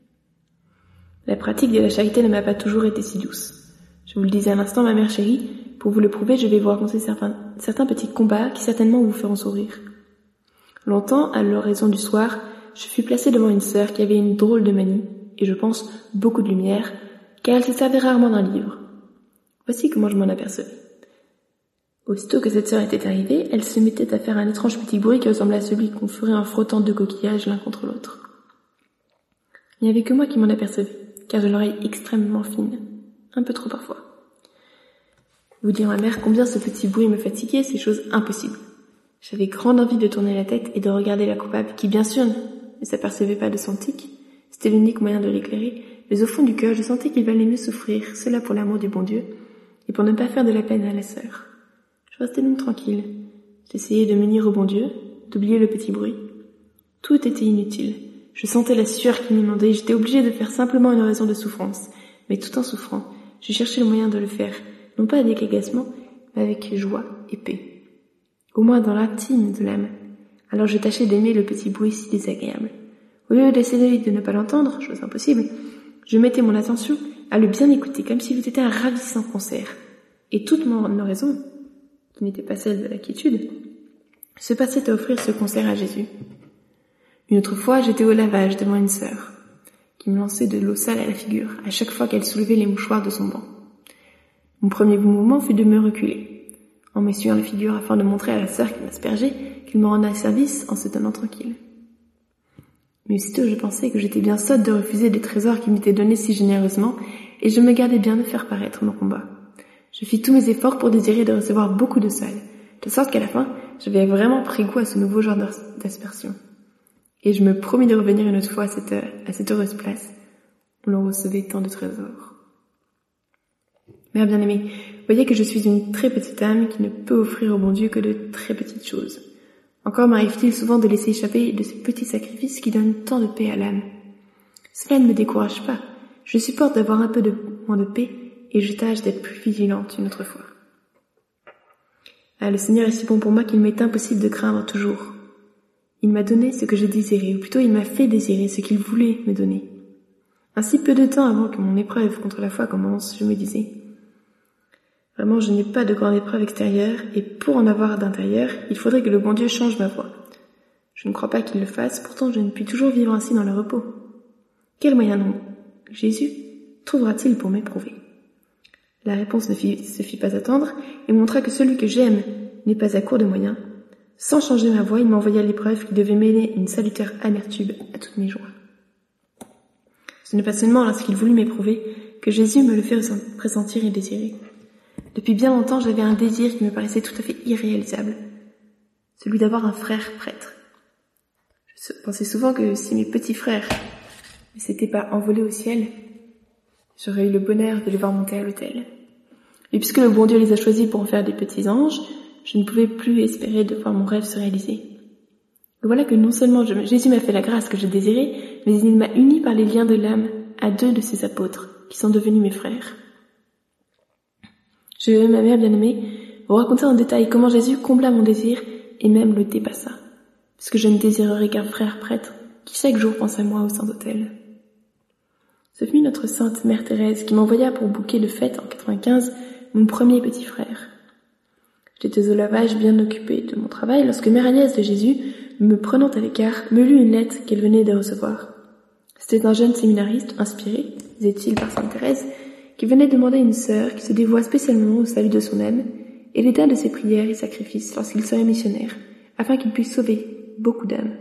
La pratique de la charité ne m'a pas toujours été si douce. Je vous le disais à l'instant, ma mère chérie, pour vous le prouver, je vais vous raconter certains, certains petits combats qui certainement vous feront sourire. Longtemps, à l'horaison du soir, je fus placée devant une sœur qui avait une drôle de manie, et je pense beaucoup de lumière, car elle se servait rarement d'un livre. Voici comment je m'en apercevais. Aussitôt que cette sœur était arrivée, elle se mettait à faire un étrange petit bruit qui ressemblait à celui qu'on ferait en frottant deux coquillages l'un contre l'autre. Il n'y avait que moi qui m'en apercevais, car j'ai l'oreille extrêmement fine, un peu trop parfois. Vous dire ma mère combien ce petit bruit me fatiguait, c'est chose impossible. J'avais grande envie de tourner la tête et de regarder la coupable, qui bien sûr ne s'apercevait pas de son tic, c'était l'unique moyen de l'éclairer, mais au fond du cœur, je sentais qu'il valait mieux souffrir, cela pour l'amour du bon Dieu, et pour ne pas faire de la peine à la sœur. Je restais donc tranquille. J'essayais de m'unir au bon Dieu, d'oublier le petit bruit. Tout était inutile. Je sentais la sueur qui m'inondait, j'étais obligée de faire simplement une raison de souffrance. Mais tout en souffrant, je cherchais le moyen de le faire, non pas avec agacement, mais avec joie et paix. Au moins dans l'intime de l'âme. Alors je tâchais d'aimer le petit bruit si désagréable. Au lieu d'essayer de ne pas l'entendre, chose impossible, je mettais mon attention à le bien écouter, comme s'il était un ravissant concert. Et toute mon oraison, qui n'était pas celle de la quiétude, se passait à offrir ce concert à Jésus. Une autre fois, j'étais au lavage devant une sœur, qui me lançait de l'eau sale à la figure, à chaque fois qu'elle soulevait les mouchoirs de son banc. Mon premier mouvement fut de me reculer, en m'essuyant la figure afin de montrer à la sœur qui m'aspergeait qu'il me rendait service en se tenant tranquille. Mais aussitôt je pensais que j'étais bien sotte de refuser des trésors qui m'étaient donnés si généreusement, et je me gardais bien de faire paraître mon combat. Je fis tous mes efforts pour désirer de recevoir beaucoup de sel, de sorte qu'à la fin, j'avais vraiment pris goût à ce nouveau genre d'aspersion. Et je me promis de revenir une autre fois à cette, à cette heureuse place, où l'on recevait tant de trésors. Mère bien-aimée, voyez que je suis une très petite âme qui ne peut offrir au bon Dieu que de très petites choses. Encore m'arrive-t-il souvent de laisser échapper de ces petits sacrifices qui donnent tant de paix à l'âme. Cela ne me décourage pas. Je supporte d'avoir un peu de moins de paix et je tâche d'être plus vigilante une autre fois. Ah, le Seigneur est si bon pour moi qu'il m'est impossible de craindre toujours. Il m'a donné ce que je désirais, ou plutôt il m'a fait désirer ce qu'il voulait me donner. Ainsi, peu de temps avant que mon épreuve contre la foi commence, je me disais, vraiment, je n'ai pas de grande épreuve extérieure, et pour en avoir d'intérieur, il faudrait que le bon Dieu change ma voie. Je ne crois pas qu'il le fasse, pourtant je ne puis toujours vivre ainsi dans le repos. Quel moyen donc Jésus trouvera-t-il pour m'éprouver? La réponse ne fit, se fit pas attendre, et montra que celui que j'aime n'est pas à court de moyens. Sans changer ma voie, il m'envoya l'épreuve qui devait mêler une salutaire amertume à toutes mes joies. Ce n'est pas seulement lorsqu'il voulut m'éprouver que Jésus me le fait pressentir et désirer. Depuis bien longtemps, j'avais un désir qui me paraissait tout à fait irréalisable, celui d'avoir un frère prêtre. Je pensais souvent que si mes petits frères ne s'étaient pas envolés au ciel, j'aurais eu le bonheur de les voir monter à l'autel. Et puisque le bon Dieu les a choisis pour en faire des petits anges, je ne pouvais plus espérer de voir mon rêve se réaliser. Et voilà que non seulement je, Jésus m'a fait la grâce que je désirais, mais il m'a uni par les liens de l'âme à deux de ses apôtres, qui sont devenus mes frères. Je veux, ma mère bien-aimée, vous raconter en détail comment Jésus combla mon désir et même le dépassa, puisque je ne désirerai qu'un frère prêtre qui chaque jour pense à moi au sein d'autel. Ce fut notre sainte Mère Thérèse qui m'envoya pour bouquet de fête en quatre-vingt-quinze mon premier petit frère. J'étais au lavage bien occupée de mon travail lorsque Mère Agnès de Jésus, me prenant à l'écart, me lut une lettre qu'elle venait de recevoir. C'était un jeune séminariste inspiré, disait-il par sainte Thérèse, qui venait demander une sœur qui se dévoua spécialement au salut de son âme et l'aida de ses prières et sacrifices lorsqu'il serait missionnaire, afin qu'il puisse sauver beaucoup d'âmes.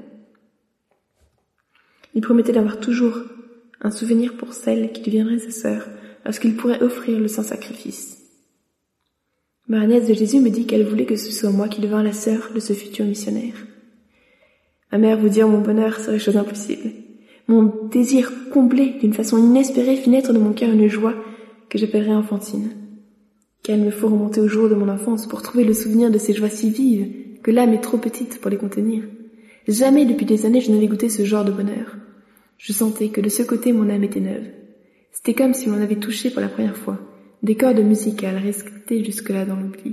Il promettait d'avoir toujours un souvenir pour celle qui deviendrait sa sœur lorsqu'il pourrait offrir le saint sacrifice. Mère Agnès de Jésus me dit qu'elle voulait que ce soit moi qui devins la sœur de ce futur missionnaire. Ma mère vous dire mon bonheur serait chose impossible. Mon désir comblé d'une façon inespérée fit naître de mon cœur une joie que j'appellerais enfantine. Qu'il me faut remonter au jour de mon enfance pour trouver le souvenir de ces joies si vives que l'âme est trop petite pour les contenir. Jamais depuis des années je n'avais goûté ce genre de bonheur. Je sentais que de ce côté mon âme était neuve. C'était comme si l'on avait touché pour la première fois des cordes musicales restées jusque-là dans l'oubli.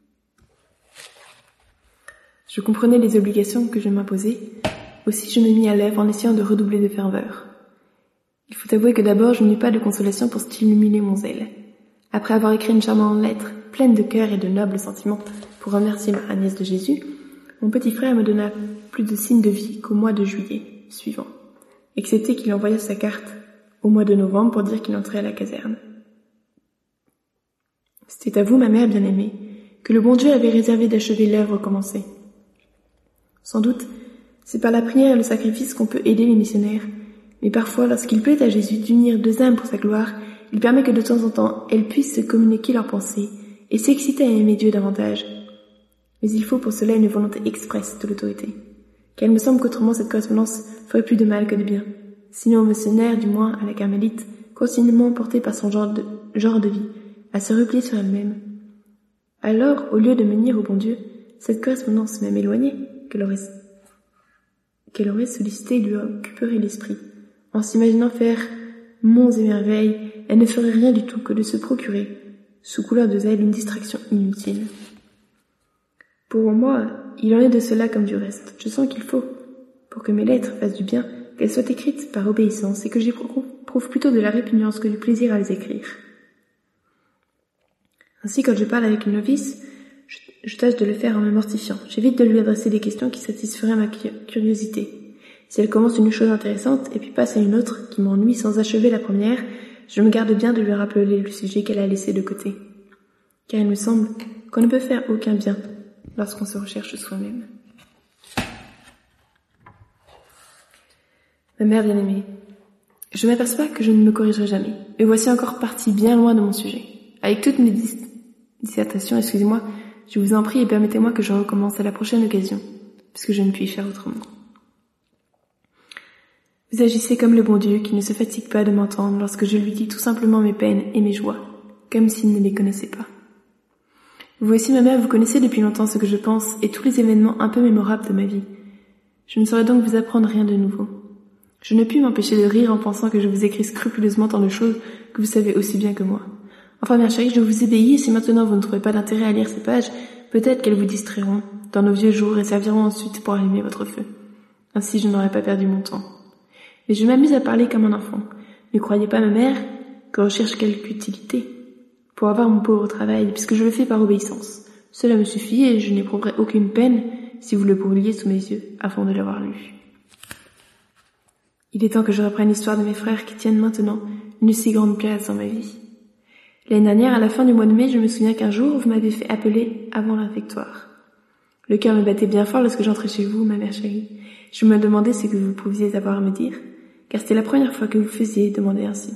Je comprenais les obligations que je m'imposais, aussi je me mis à l'œuvre en essayant de redoubler de ferveur. Il faut avouer que d'abord je n'eus pas de consolation pour stimuler mon zèle. Après avoir écrit une charmante lettre, pleine de cœur et de nobles sentiments, pour remercier Mère Agnès de Jésus, mon petit frère me donna plus de signes de vie qu'au mois de juillet suivant, excepté qu'il envoya sa carte au mois de novembre pour dire qu'il entrait à la caserne. C'était à vous, ma mère bien-aimée, que le bon Dieu avait réservé d'achever l'œuvre commencée. Sans doute, c'est par la prière et le sacrifice qu'on peut aider les missionnaires, mais parfois, lorsqu'il plaît à Jésus d'unir deux âmes pour sa gloire, il permet que de temps en temps, elles puissent se communiquer leurs pensées et s'exciter à aimer Dieu davantage. Mais il faut pour cela une volonté expresse de l'autorité, car il me semble qu'autrement cette correspondance ferait plus de mal que de bien. Sinon, un missionnaire, du moins à la Carmélite, continuellement porté par son genre de, genre de vie, à se replier sur elle-même. Alors, au lieu de mener au bon Dieu, cette correspondance même éloignée, qu'elle aurait, qu'elle aurait sollicité lui occuperait l'esprit. En s'imaginant faire monts et merveilles, elle ne ferait rien du tout que de se procurer, sous couleur de zèle, une distraction inutile. Pour moi, il en est de cela comme du reste. Je sens qu'il faut, pour que mes lettres fassent du bien, qu'elles soient écrites par obéissance et que j'éprouve plutôt de la répugnance que du plaisir à les écrire. Ainsi, quand je parle avec une novice, je, je tâche de le faire en me mortifiant. J'évite de lui adresser des questions qui satisferaient ma curiosité. Si elle commence une chose intéressante et puis passe à une autre qui m'ennuie sans achever la première, je me garde bien de lui rappeler le sujet qu'elle a laissé de côté. Car il me semble qu'on ne peut faire aucun bien lorsqu'on se recherche soi-même. Ma mère bien-aimée, je m'aperçois que je ne me corrigerai jamais, et voici encore partie bien loin de mon sujet. Avec toutes mes dis- dissertations, excusez-moi, je vous en prie et permettez-moi que je recommence à la prochaine occasion, puisque je ne puis faire autrement. Vous agissez comme le bon Dieu qui ne se fatigue pas de m'entendre lorsque je lui dis tout simplement mes peines et mes joies, comme s'il ne les connaissait pas. Voici ma mère, vous connaissez depuis longtemps ce que je pense et tous les événements un peu mémorables de ma vie. Je ne saurais donc vous apprendre rien de nouveau. Je ne puis m'empêcher de rire en pensant que je vous écris scrupuleusement tant de choses que vous savez aussi bien que moi. Enfin, mère chérie, je vous obéis et si maintenant vous ne trouvez pas d'intérêt à lire ces pages, peut-être qu'elles vous distrairont dans nos vieux jours et serviront ensuite pour allumer votre feu. Ainsi, je n'aurais pas perdu mon temps. Mais je m'amuse à parler comme un enfant. Ne croyez pas, ma mère, que je cherche quelque utilité pour avoir mon pauvre travail, puisque je le fais par obéissance. Cela me suffit et je n'éprouverai aucune peine si vous le brûliez sous mes yeux avant de l'avoir lu. Il est temps que je reprenne l'histoire de mes frères qui tiennent maintenant une si grande place dans ma vie. L'année dernière, à la fin du mois de mai, je me souviens qu'un jour, vous m'avez fait appeler avant le réfectoire. Le cœur me battait bien fort lorsque j'entrais chez vous, ma mère chérie. Je me demandais ce que vous pouviez avoir à me dire, car c'était la première fois que vous faisiez demander ainsi.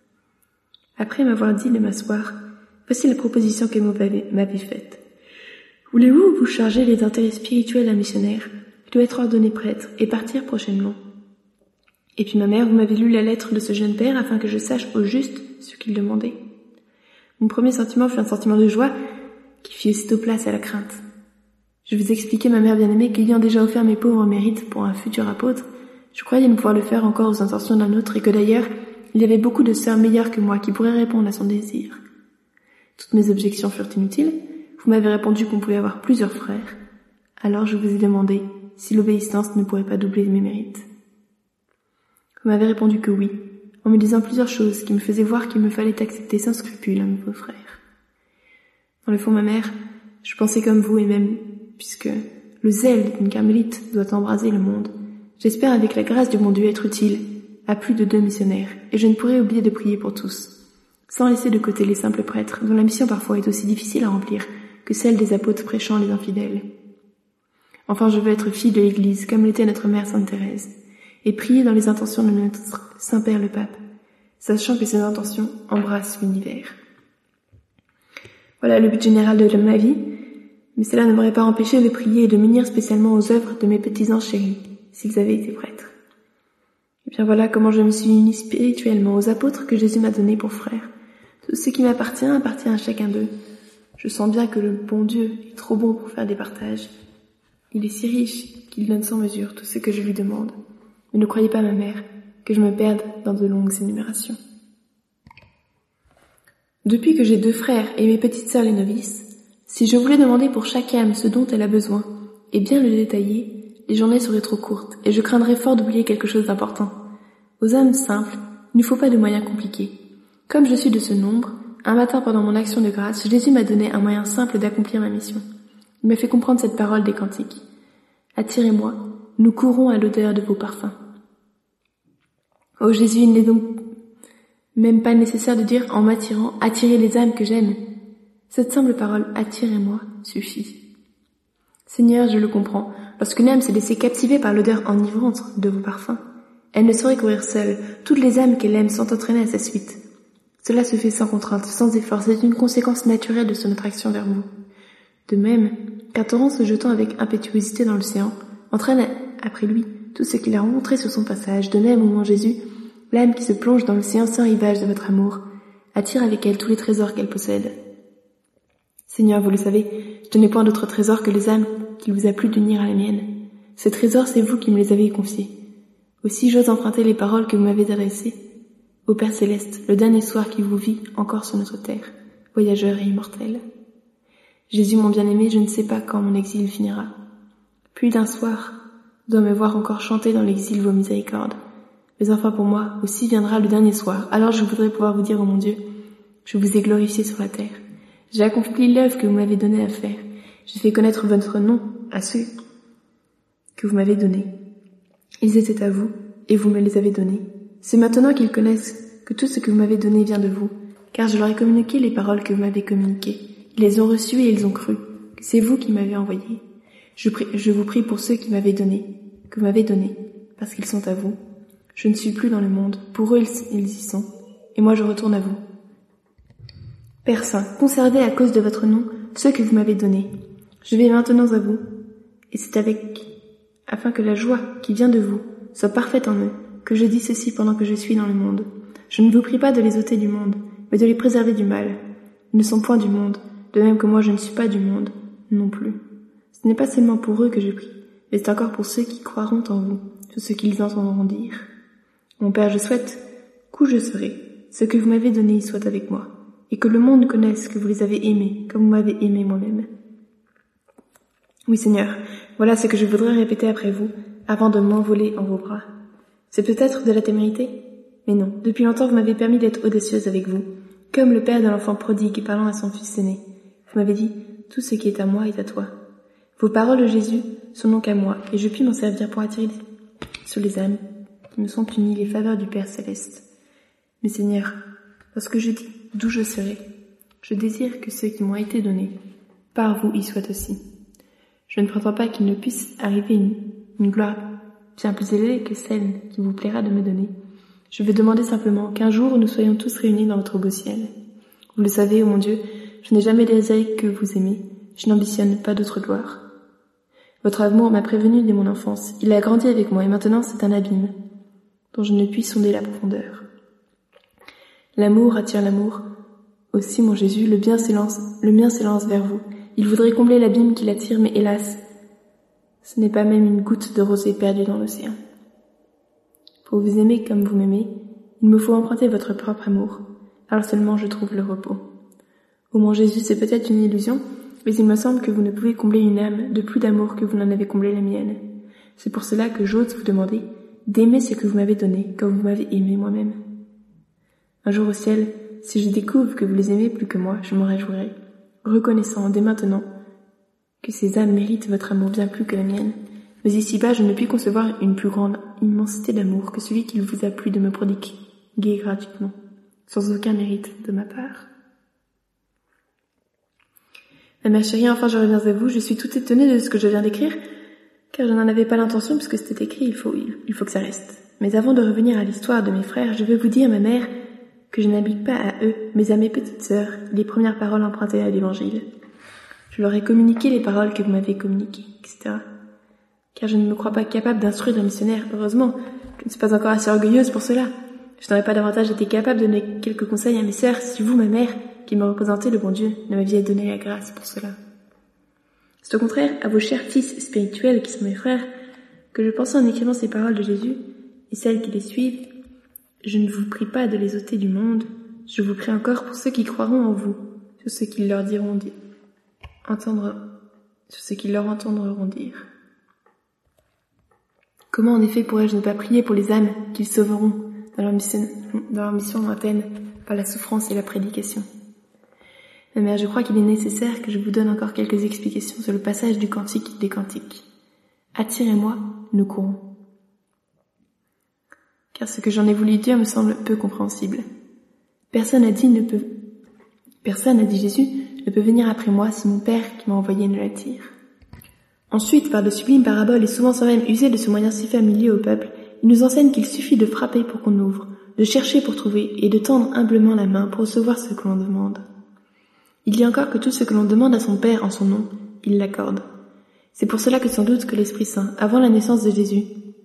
Après m'avoir dit de m'asseoir, voici la proposition que vous m'avez faite. Voulez-vous vous charger les intérêts spirituels d'un missionnaire qui doit être ordonné prêtre et partir prochainement? Et puis ma mère, vous m'avez lu la lettre de ce jeune père afin que je sache au juste ce qu'il demandait. Mon premier sentiment fut un sentiment de joie qui fit aussitôt place à la crainte. Je vous expliquais, ma mère bien-aimée, qu'ayant déjà offert mes pauvres mérites pour un futur apôtre, je croyais ne pouvoir le faire encore aux intentions d'un autre et que d'ailleurs, il y avait beaucoup de sœurs meilleures que moi qui pourraient répondre à son désir. Toutes mes objections furent inutiles. Vous m'avez répondu qu'on pouvait avoir plusieurs frères. Alors je vous ai demandé si l'obéissance ne pourrait pas doubler mes mérites. Vous m'avez répondu que oui, en me disant plusieurs choses qui me faisaient voir qu'il me fallait accepter sans scrupule un nouveau frère. Dans le fond, ma mère, je pensais comme vous et même, puisque le zèle d'une carmélite doit embraser le monde, j'espère avec la grâce du bon Dieu être utile à plus de deux missionnaires, et je ne pourrai oublier de prier pour tous, sans laisser de côté les simples prêtres, dont la mission parfois est aussi difficile à remplir que celle des apôtres prêchant les infidèles. Enfin, je veux être fille de l'Église, comme l'était notre mère Sainte Thérèse, et prier dans les intentions de notre Saint-Père le Pape, sachant que ces intentions embrassent l'univers. Voilà le but général de ma vie, mais cela ne m'aurait pas empêché de prier et de m'unir spécialement aux œuvres de mes petits-anges chéris, s'ils avaient été prêtres. Et bien voilà comment je me suis unie spirituellement aux apôtres que Jésus m'a donnés pour frères. Tout ce qui m'appartient appartient à chacun d'eux. Je sens bien que le bon Dieu est trop bon pour faire des partages. Il est si riche qu'il donne sans mesure tout ce que je lui demande. Mais ne croyez pas, ma mère, que je me perde dans de longues énumérations. Depuis que j'ai deux frères et mes petites sœurs les novices, si je voulais demander pour chaque âme ce dont elle a besoin, et bien le détailler, les journées seraient trop courtes, et je craindrais fort d'oublier quelque chose d'important. Aux âmes simples, il ne faut pas de moyens compliqués. Comme je suis de ce nombre, un matin pendant mon action de grâce, Jésus m'a donné un moyen simple d'accomplir ma mission. Il m'a fait comprendre cette parole des cantiques. Attirez-moi, nous courons à l'odeur de vos parfums. Oh Jésus, il n'est donc même pas nécessaire de dire en m'attirant, attirez les âmes que j'aime. Cette simple parole, attirez-moi, suffit. Seigneur, je le comprends, lorsqu'une âme s'est laissée captiver par l'odeur enivrante de vos parfums, elle ne saurait courir seule, toutes les âmes qu'elle aime sont entraînées à sa suite. Cela se fait sans contrainte, sans effort, c'est une conséquence naturelle de son attraction vers vous. De même, qu'un torrent se jetant avec impétuosité dans l'océan, entraîne après lui tout ce qu'il a rencontré sur son passage, de même, au mon Jésus, l'âme qui se plonge dans l'océan sans rivage de votre amour, attire avec elle tous les trésors qu'elle possède. Seigneur, vous le savez, je n'ai point d'autre trésor que les âmes qu'il vous a plu d'unir à la mienne. Ces trésors, c'est vous qui me les avez confiés. Aussi j'ose emprunter les paroles que vous m'avez adressées. Ô Père Céleste, le dernier soir qui vous vit encore sur notre terre, voyageur et immortel. Jésus, mon bien-aimé, je ne sais pas quand mon exil finira. Plus d'un soir doit me voir encore chanter dans l'exil vos miséricordes. Mais enfin pour moi aussi viendra le dernier soir. Alors je voudrais pouvoir vous dire, ô mon Dieu, je vous ai glorifié sur la terre. J'ai accompli l'œuvre que vous m'avez donné à faire. J'ai fait connaître votre nom à ceux que vous m'avez donnés. Ils étaient à vous, et vous me les avez donnés. C'est maintenant qu'ils connaissent que tout ce que vous m'avez donné vient de vous, car je leur ai communiqué les paroles que vous m'avez communiquées. Ils les ont reçues et ils ont cru que c'est vous qui m'avez envoyé. Je, prie, je vous prie pour ceux qui m'avaient donné, que vous m'avez donné, parce qu'ils sont à vous. Je ne suis plus dans le monde, pour eux ils, ils y sont, et moi je retourne à vous. Père Saint, conservez à cause de votre nom ceux que vous m'avez donnés. Je vais maintenant à vous, et c'est avec, afin que la joie qui vient de vous soit parfaite en eux, que je dis ceci pendant que je suis dans le monde. Je ne vous prie pas de les ôter du monde, mais de les préserver du mal. Ils ne sont point du monde, de même que moi je ne suis pas du monde, non plus. Ce n'est pas seulement pour eux que je prie, mais c'est encore pour ceux qui croiront en vous, tout ce qu'ils entendront dire. Mon Père, je souhaite qu'où je serai, ce que vous m'avez donné y soit avec moi, et que le monde connaisse que vous les avez aimés, comme vous m'avez aimé moi-même. Oui, Seigneur, voilà ce que je voudrais répéter après vous, avant de m'envoler en vos bras. C'est peut-être de la témérité? Mais non, depuis longtemps vous m'avez permis d'être audacieuse avec vous, comme le père de l'enfant prodigue parlant à son fils aîné. Vous m'avez dit, tout ce qui est à moi est à toi. Vos paroles de Jésus sont donc à moi, et je puis m'en servir pour attirer sur les âmes qui me sont unies les faveurs du Père Céleste. Mais Seigneur, lorsque je dis d'où je serai, je désire que ceux qui m'ont été donnés, par vous y soient aussi. Je ne prétends pas qu'il ne puisse arriver une, une gloire bien plus élevée que celle qui vous plaira de me donner. Je veux demander simplement qu'un jour nous soyons tous réunis dans votre beau ciel. Vous le savez, ô mon Dieu, je n'ai jamais désiré que vous aimez, je n'ambitionne pas d'autre gloire. Votre amour m'a prévenu dès mon enfance, il a grandi avec moi et maintenant c'est un abîme dont je ne puis sonder la profondeur. L'amour attire l'amour. Aussi, mon Jésus, le bien s'élance, le mien s'élance vers vous. Il voudrait combler l'abîme qui l'attire, mais hélas, ce n'est pas même une goutte de rosée perdue dans l'océan. Pour vous aimer comme vous m'aimez, il me faut emprunter votre propre amour. Alors seulement je trouve le repos. Ô mon Jésus, c'est peut-être une illusion, mais il me semble que vous ne pouvez combler une âme de plus d'amour que vous n'en avez comblé la mienne. C'est pour cela que j'ose vous demander d'aimer ce que vous m'avez donné, comme vous m'avez aimé moi-même. Un jour au ciel, si je découvre que vous les aimez plus que moi, je m'en réjouirai, reconnaissant dès maintenant que ces âmes méritent votre amour bien plus que la mienne. Mais ici-bas, je ne puis concevoir une plus grande immensité d'amour que celui qu'il vous a plu de me prodiguer gratuitement, sans aucun mérite de ma part. Ma mère chérie, enfin je reviens à vous, je suis toute étonnée de ce que je viens d'écrire, car je n'en avais pas l'intention puisque c'était écrit, il faut, il faut que ça reste. Mais avant de revenir à l'histoire de mes frères, je veux vous dire, ma mère, que je n'habite pas à eux, mais à mes petites sœurs, les premières paroles empruntées à l'Évangile. Je leur ai communiqué les paroles que vous m'avez communiquées, et cetera. Car je ne me crois pas capable d'instruire un missionnaire, heureusement, je ne suis pas encore assez orgueilleuse pour cela. Je n'aurais pas davantage été capable de donner quelques conseils à mes sœurs si vous, ma mère, qui me représentez le bon Dieu, ne m'aviez donné la grâce pour cela. C'est au contraire à vos chers fils spirituels qui sont mes frères que je pensais en écrivant ces paroles de Jésus et celles qui les suivent. Je ne vous prie pas de les ôter du monde, je vous prie encore pour ceux qui croiront en vous, sur ce qu'ils leur diront dire, entendre, sur ce qu'ils leur entendront dire. Comment en effet pourrais-je ne pas prier pour les âmes qu'ils sauveront dans leur mission, dans leur mission lointaine par la souffrance et la prédication? Ma mère, je crois qu'il est nécessaire que je vous donne encore quelques explications sur le passage du cantique des cantiques. Attirez-moi, nous courons. Car ce que j'en ai voulu dire me semble peu compréhensible. Personne n'a dit ne peut, personne n'a dit Jésus ne peut venir après moi si mon Père qui m'a envoyé ne l'attire. Ensuite, par de sublimes paraboles et souvent sans même user de ce moyen si familier au peuple, il nous enseigne qu'il suffit de frapper pour qu'on ouvre, de chercher pour trouver et de tendre humblement la main pour recevoir ce que l'on demande. Il dit encore que tout ce que l'on demande à son Père en son nom, il l'accorde. C'est pour cela que sans doute que l'Esprit Saint, avant la naissance de Jésus,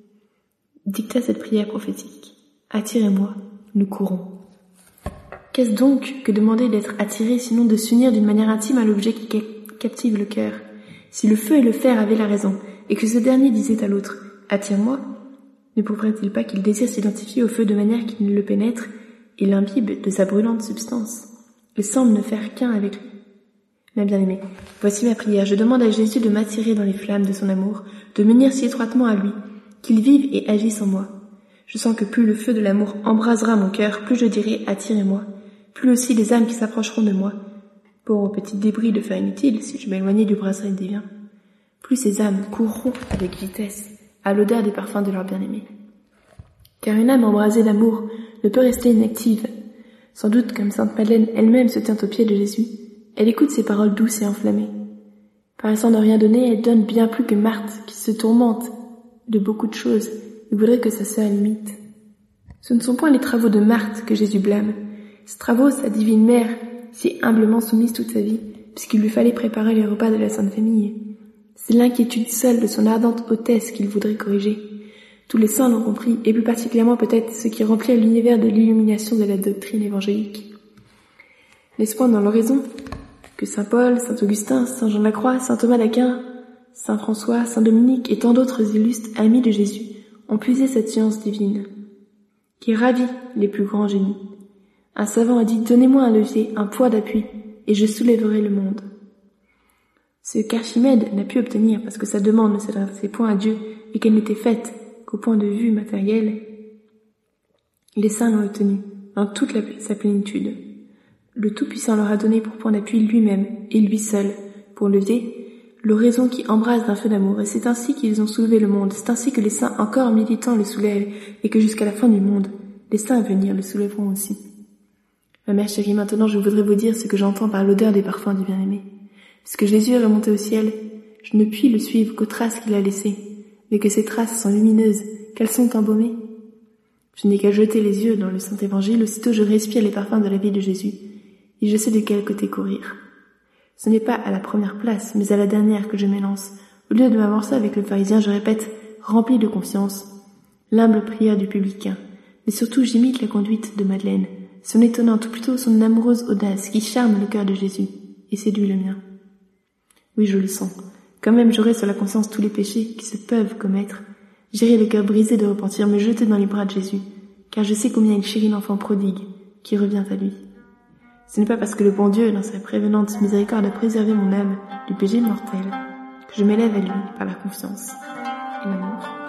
dicta cette prière prophétique. Attirez-moi, nous courons. Qu'est-ce donc que demander d'être attiré sinon de s'unir d'une manière intime à l'objet qui captive le cœur? Si le feu et le fer avaient la raison, et que ce dernier disait à l'autre « Attire-moi », ne prouverait-il pas qu'il désire s'identifier au feu de manière qu'il ne le pénètre et l'imbibe de sa brûlante substance? Il semble ne faire qu'un avec lui. Ma bien-aimée, voici ma prière. Je demande à Jésus de m'attirer dans les flammes de son amour, de m'unir si étroitement à lui, qu'il vive et agisse en moi. Je sens que plus le feu de l'amour embrasera mon cœur, plus je dirai « Attirez-moi », plus aussi les âmes qui s'approcheront de moi, pour aux petits débris de fer inutile si je m'éloignais du brasier divin, plus ces âmes courront avec vitesse à l'odeur des parfums de leur bien-aimé. Car une âme embrasée d'amour ne peut rester inactive. Sans doute, comme Sainte Madeleine elle-même se tient aux pieds de Jésus, elle écoute ses paroles douces et enflammées. Paraissant ne rien donner, elle donne bien plus que Marthe, qui se tourmente de beaucoup de choses et voudrait que sa sœur l'imite. Ce ne sont point les travaux de Marthe que Jésus blâme. Ces travaux, sa divine mère, si humblement soumise toute sa vie, puisqu'il lui fallait préparer les repas de la Sainte Famille. C'est l'inquiétude seule de son ardente hôtesse qu'il voudrait corriger. Tous les saints l'ont compris, et plus particulièrement peut-être ceux qui remplirent l'univers de l'illumination de la doctrine évangélique. N'est-ce point dans l'oraison que saint Paul, saint Augustin, saint Jean de la Croix, saint Thomas d'Aquin, saint François, saint Dominique et tant d'autres illustres amis de Jésus ont puisé cette science divine, qui ravit les plus grands génies. Un savant a dit « Donnez-moi un levier, un poids d'appui, et je soulèverai le monde ». Ce qu'Archimède n'a pu obtenir parce que sa demande ne s'adressait point à Dieu et qu'elle n'était faite qu'au point de vue matériel, les saints l'ont obtenu dans toute la, sa plénitude. Le Tout-Puissant leur a donné pour point d'appui lui-même et lui seul, pour lever l'oraison qui embrase d'un feu d'amour, et c'est ainsi qu'ils ont soulevé le monde, c'est ainsi que les saints encore militants le soulèvent, et que jusqu'à la fin du monde, les saints à venir le soulèveront aussi. Ma mère chérie, maintenant je voudrais vous dire ce que j'entends par l'odeur des parfums du bien-aimé. Puisque Jésus est remonté au ciel, je ne puis le suivre qu'aux traces qu'il a laissées, mais que ces traces sont lumineuses, qu'elles sont embaumées. Je n'ai qu'à jeter les yeux dans le Saint-Évangile, aussitôt je respire les parfums de la vie de Jésus, et je sais de quel côté courir. Ce n'est pas à la première place, mais à la dernière que je m'élance. Au lieu de m'avancer avec le pharisien, je répète, rempli de confiance, l'humble prière du publicain. Mais surtout, j'imite la conduite de Madeleine, son étonnante, ou plutôt son amoureuse audace, qui charme le cœur de Jésus, et séduit le mien. Oui, je le sens. Quand même, j'aurai sur la conscience tous les péchés qui se peuvent commettre. J'irai le cœur brisé de repentir, me jeter dans les bras de Jésus, car je sais combien il chérit l'enfant prodigue, qui revient à lui. Ce n'est pas parce que le bon Dieu, dans sa prévenante miséricorde, a préservé mon âme du péché mortel, que je m'élève à lui par la confiance et l'amour.